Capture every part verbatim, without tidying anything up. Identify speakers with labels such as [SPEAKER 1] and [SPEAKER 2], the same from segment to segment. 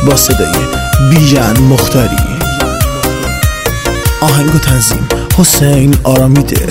[SPEAKER 1] با صدای بیژن مختاری. آهنگ و تنظیم حسین آرامیده.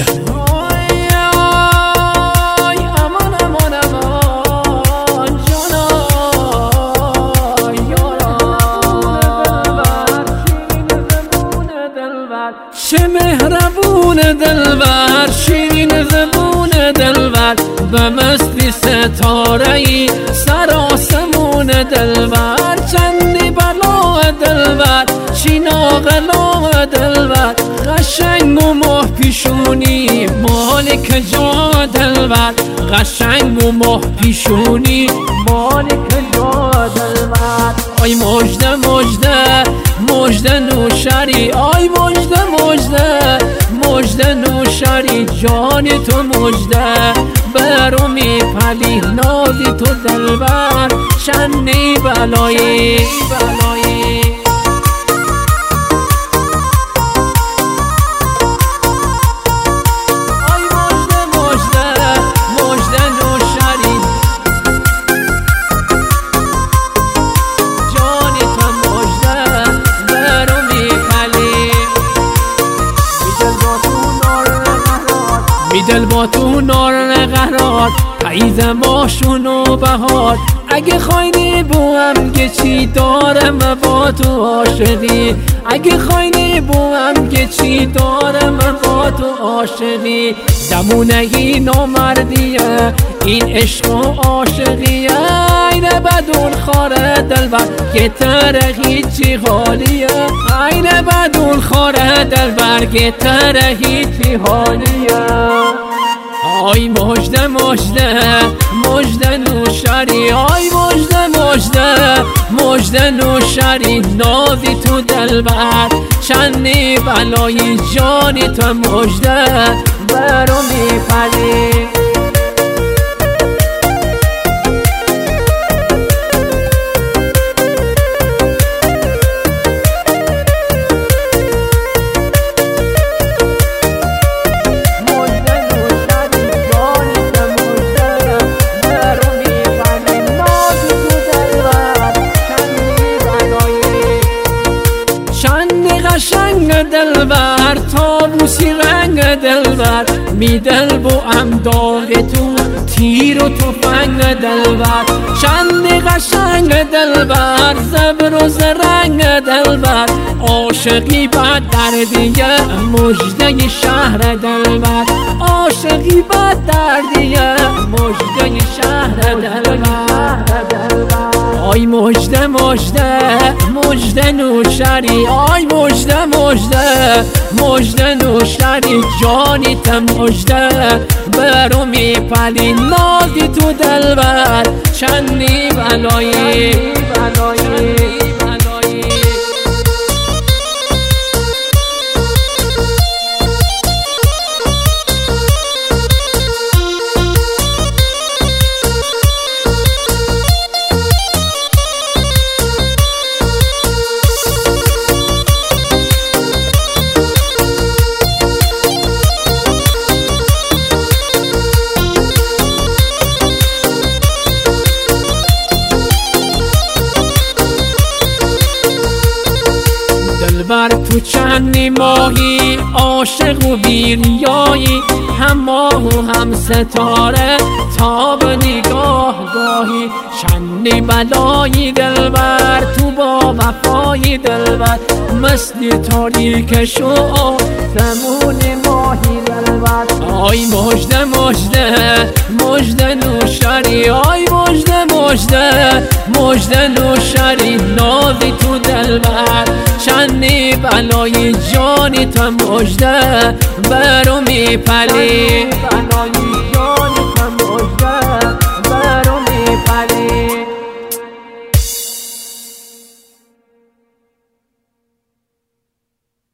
[SPEAKER 2] چه مهربون دلبر، شیرین زبون دلبر، به مستی ستاره‌ای سر آسمون دلبر. چندی بلا دلبر، چیناغلا دلبر، قشنگ و ماه پیشونی مالک جا دلبر، قشنگ و ماه پیشونی مالک جا دلبر. آی مجده مجده مجده نوشری، آی مجده مجده مجده نوشری، جان تو مجده برو میپلی نازی تو دلبر، شنی بلایی بلایی. دل با تو نار قرار، پاییز ماشون و بهار. اگه خواینی بوام که چی دارم با تو عاشقی، اگه خواینی بوام که چی دارم با تو عاشقی. دمونگی نامردیه این عشق و عاشقیه، اینه بدون خاره دلبر که تره هیچی حالیه، اینه بدون خاره دلبر که تره هیچی حالیه. آی مجده مجده مجده نوشری، آی مجده مجده مجده نوشری، نازی تو دلبر، چندی بلایی جانی تو مجده برو میپری. قشنگ دلبر تابوسی رنگ دلبر، می دل بو ام داغ تو تیر و تفنگ دلبر. چند قشنگ دلبر زبر و زرنگ دلبر، عاشقی بد دردیه مجده شهر دلبر، عاشقی بد دردیه مجده شهر دلبر. آی مجده مجده مجده نوشری، آی مجده مجده مجده نوشری، جانی تو مجده برو میپلی نازی تو دلبر، چندی بلایی بلایی. دلبر تو چندی ماهی عاشق و بیریایی، هم ماه و هم ستاره تا به نگاه گاهی. چندی بلایی دلبر تو با وفایی دلبر، مثل تاریک شو زمون ماهی دلبر. آی مجده مجده مجده نوشری، آی مجده مجده مجده نوشری، نازی تو دلبر، چندی بلایی جانی تو مجده برو میپلی.